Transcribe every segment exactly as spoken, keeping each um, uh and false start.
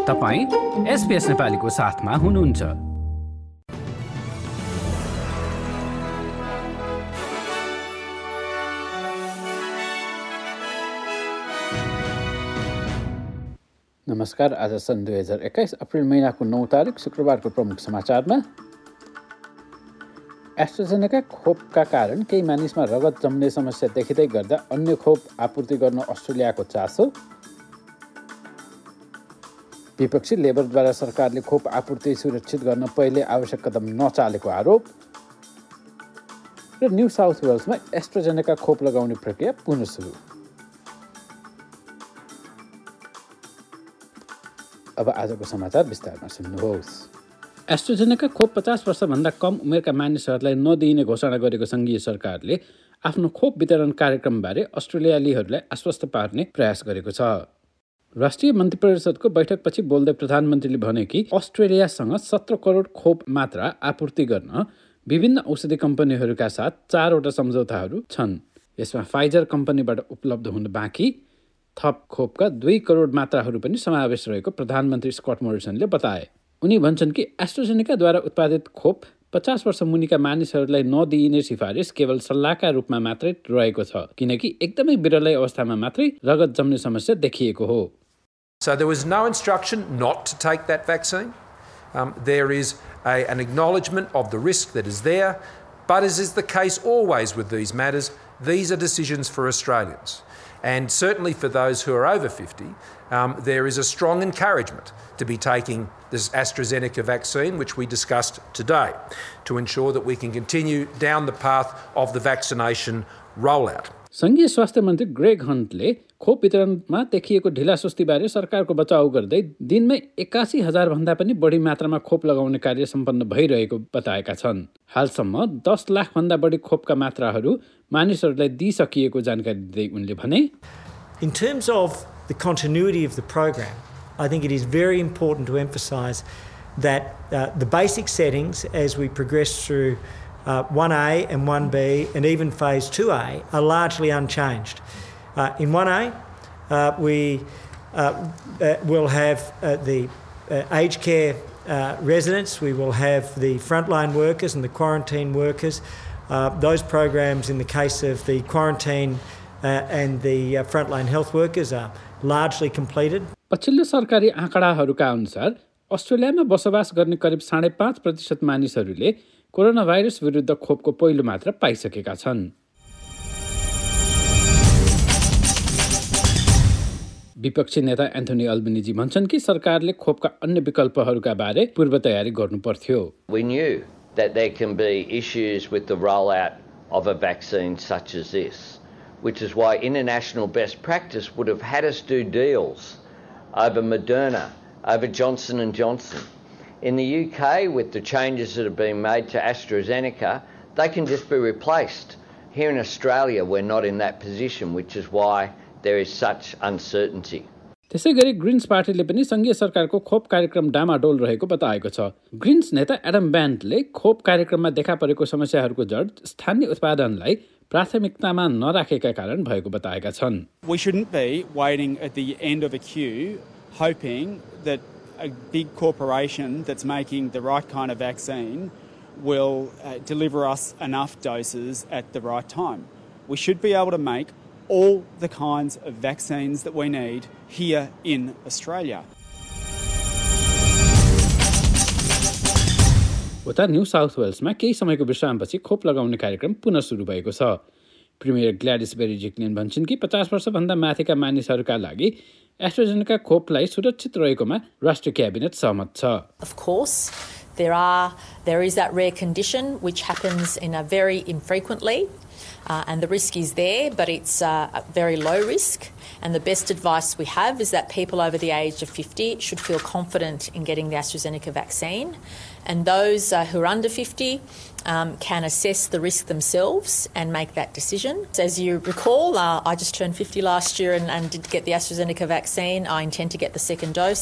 तपाईं एसपीएस नेपालीको साथमा हुनुहुन्छ। नमस्कार। आज सन् दुई हजार एक्काइस अप्रिल महिनाको नौ तारिक शुक्रबारको प्रमुख समाचारमा एस्ट्राजेनेका खोपका कारण केही मानिसमा रगत जम्ने समस्या देखिँदै गर्दा अन्य खोप आपूर्ति गर्न अस्ट्रेलियाको चासो, विपक्षी लेबरद्वारा सरकारले खोप आपूर्ति सुरक्षित गर्न पहिले आवश्यक कदम नचालेको आरोप र न्यू साउथ वेल्समा एस्ट्राजेनेका खोप लगाउने प्रक्रिया पुनः सुरु। अब आजको समाचार विस्तारमा सुन्नुहोस्। एस्ट्राजेनेका खोप पचास वर्षभन्दा कम उमेरका मानिसहरूलाई नदिइने घोषणा गरेको सङ्घीय सरकारले आफ्नो खोप वितरण कार्यक्रमबारे अस्ट्रेलियालीहरूलाई आश्वस्त पार्ने प्रयास गरेको छ। राष्ट्रिय मन्त्री परिषदको बैठकपछि बोल्दै प्रधानमन्त्रीले भने कि अस्ट्रेलियासँग सत्र करोड खोप मात्रा आपूर्ति गर्न विभिन्न औषधि कम्पनीहरूका साथ चारवटा सम्झौताहरू छन्। यसमा फाइजर कम्पनीबाट उपलब्ध हुन बाँकी थप खोपका दुई करोड मात्राहरू पनि समावेश रहेको प्रधानमन्त्री स्कट मोरिसनले बताए। उनी भन्छन् कि एस्ट्राजेनेकाद्वारा उत्पादित खोप पचास वर्ष मुनिका मानिसहरूलाई नदिइने सिफारिस केवल सल्लाहका रूपमा मात्रै रहेको छ, किनकि एकदमै विरलै अवस्थामा मात्रै रगत जम्ने समस्या देखिएको हो। So there was no instruction not to take that vaccine. Um, there is a, an acknowledgement of the risk that is there, but as is the case always with these matters, these are decisions for Australians. And certainly for those who are over fifty, um, there is a strong encouragement to be taking this AstraZeneca vaccine, which we discussed today, to ensure that we can continue down the path of the vaccination rollout. सङ्घीय स्वास्थ्य मन्त्री Greg हन्टले खोप वितरणमा देखिएको ढिलासुस्तीबारे सरकारको बचाउ गर्दै दिनमै एकासी हजार भन्दा पनि बढी मात्रामा खोप लगाउने कार्य सम्पन्न भइरहेको बताएका छन्। हालसम्म दस लाख भन्दा बढी खोपका मात्राहरू मानिसहरूलाई दिइसकिएको जानकारी दिँदै उनले भने, In terms of the continuity of the program, I think it is very important to emphasise that uh, the basic settings as we progress through uh, one A and one B and even phase two A are largely unchanged. Uh, in one A, uh, we uh, uh, will have uh, the uh, aged care uh, residents, we will have the frontline workers and the quarantine workers. Uh, those programs in the case of the quarantine uh, and the uh, frontline health workers are largely completed. पछिल्लो सरकारी आँकडाहरूका अनुसार अस्ट्रेलियामा बसोबास गर्ने करिब साढे पाँच प्रतिशत मानिसहरूले कोरोना भाइरस विरुद्ध खोपको पहिलो मात्रा पाइसकेका छन्। विपक्षी नेता एन्थोनी अल्बनिजी भन्छन् कि सरकारले खोपका अन्य विकल्पहरूका बारे पूर्व तयारी गर्नु पर्थ्यो। We knew that there can be issues with the rollout of a vaccine such as this, which is why international best practice would have had us do deals over Moderna, over Johnson and Johnson. In the U K, with the changes that have been made to AstraZeneca, they can just be replaced. Here in Australia, we're not in that position, which is why there is such uncertainty. त्यसै गरी greens पार्टीले पनि सङ्घीय सरकारको खोप कार्यक्रम डामाडोल रहेको बताएको छ। ग्रिन्स नेता एडम ब्यान्टले खोप कार्यक्रममा देखा परेको समस्याहरूको जड स्थानीय उत्पादनलाई प्राथमिकतामा नराखेका कारण भएको बताएका छन्। We shouldn't be waiting at the end of a queue hoping that a big corporation that's making the right kind of vaccine will uh, deliver us enough doses at the right time. We should be able to make all the kinds of vaccines that we need here in Australia. उता New South वेल्समा केही समयको विश्रामपछि खोप लगाउने कार्यक्रम पुनः सुरु भएको छ। प्रिमियर ग्ल्याडिस बेरिजिक्लिन भन्छन् कि पचास वर्षभन्दा माथिका मानिसहरूका लागि एस्ट्राजेनेका खोपलाई सुरक्षित रहेकोमा राष्ट्रिय क्याबिनेट सहमत छ। Of course, there are there is that rare condition which happens in a very infrequently. Uh, and the risk is there, but it's uh, a very low risk. And the best advice we have is that people over the age of fifty should feel confident in getting the AstraZeneca vaccine. And those uh, who are under fifty um, can assess the risk themselves and make that decision. So as you recall, uh, I just turned fifty last year and, and did get the AstraZeneca vaccine. I intend to get the second dose.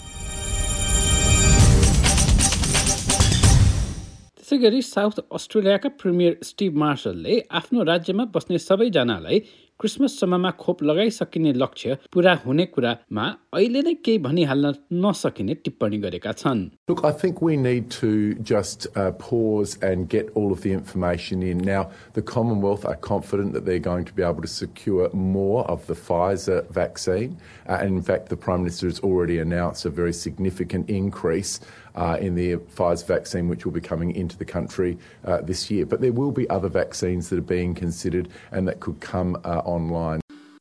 त्यसैगरी South अस्ट्रेलियाका premier Steve मार्शलले आफ्नो राज्यमा बस्ने सबैजनालाई क्रिसमससम्ममा खोप लगाइसकिने लक्ष्य पूरा हुने कुरामा अहिले नै केही भनिहाल्न नसकिने टिप्पणी गरेका छन्। Look, I think we need to just uh, pause and get all of the information in. Now, the Commonwealth are confident that they're going to be able to secure more of the Pfizer vaccine. Uh, and in fact, the Prime Minister has already announced a very significant increase uh, in the Pfizer vaccine, which will be coming into the country uh, this year. But there will be other vaccines that are being considered and that could come uh, online.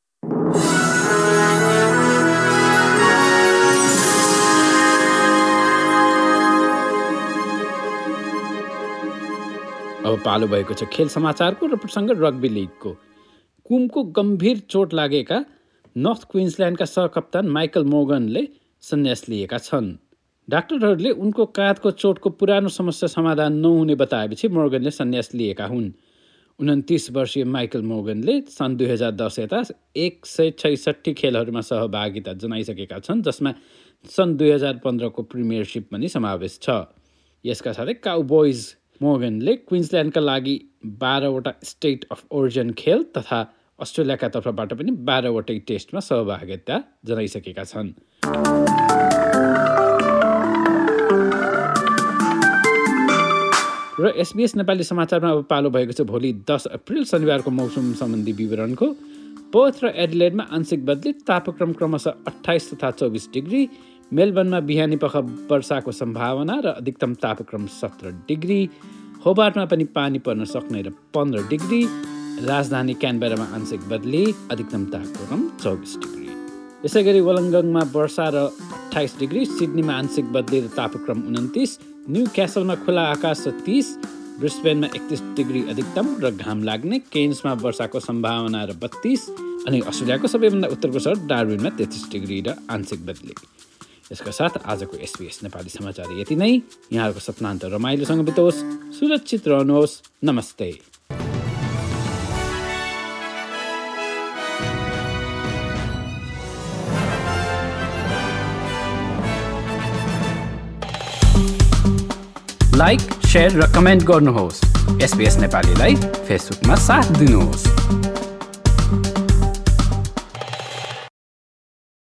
अब पालो भएको छ खेल समाचारको र प्रसङ्ग rugby लिगको। कुमको गम्भीर चोट लागेका नर्थ क्विन्सल्यान्डका सहकप्तान माइकल मोर्गनले सन्यास लिएका छन्। डाक्टरहरूले उनको काँधको चोटको पुरानो समस्या समाधान नहुने बताएपछि मोर्गनले सन्यास लिएका हुन्। उन्तिस वर्षीय माइकल मोर्गनले सन् दुई हजार दस यता एक सय छैसठी खेलहरूमा सहभागिता जनाइसकेका छन्, जसमा सन् दुई हजार पन्ध्रको प्रिमियरसिप पनि समावेश छ। यसका साथै काउबोइज मोर्गनले क्विन्सल्यान्डका लागि बाह्रवटा स्टेट अफ ओरिजिन खेल तथा अस्ट्रेलियाका तर्फबाट पनि बाह्रवटै टेस्टमा सहभागिता जनाइसकेका छन्। र एसबीएस नेपाली समाचारमा अब पालो भएको छ भोलि दस अप्रिल शनिबारको मौसम सम्बन्धी विवरणको। पर्थ र एडिलेडमा आंशिक बदली, तापक्रम क्रमशः अट्ठाइस तथा चौबिस डिग्री। मेलबर्नमा बिहानी पख वर्षाको सम्भावना र अधिकतम तापक्रम सत्र डिग्री। होबार्टमा पनि पानी पर्न सक्ने र पन्ध्र डिग्री। राजधानी क्यानबेरामा आंशिक बदली, अधिकतम तापक्रम चौबिस डिग्री। यसै गरी वलङ्गङमा वर्षा र अट्ठाइस डिग्री। सिडनीमा आंशिक बदली र तापक्रम उन्तिस। न्यू क्यासलमा खुला आकाश तीस। ब्रिस्बेनमा एकतिस डिग्री अधिकतम र घाम लाग्ने। केन्समा वर्षाको सम्भावना र बत्तीस। अनि अस्ट्रेलियाको सबैभन्दा उत्तरको सहर डार्विनमा तेत्तिस डिग्री र आंशिक बदली। यसका साथ आजको एसबीएस नेपाली समाचार यति नै। यहाँहरूको सपनान्त रमाइलोसँग बितोस्, सुरक्षित रहनुहोस्। नमस्ते। लाइक, शेयर र कमेन्ट गर्नुहोस्। एसबीएस नेपालीलाई फेसबुकमा साथ दिनुहोस्।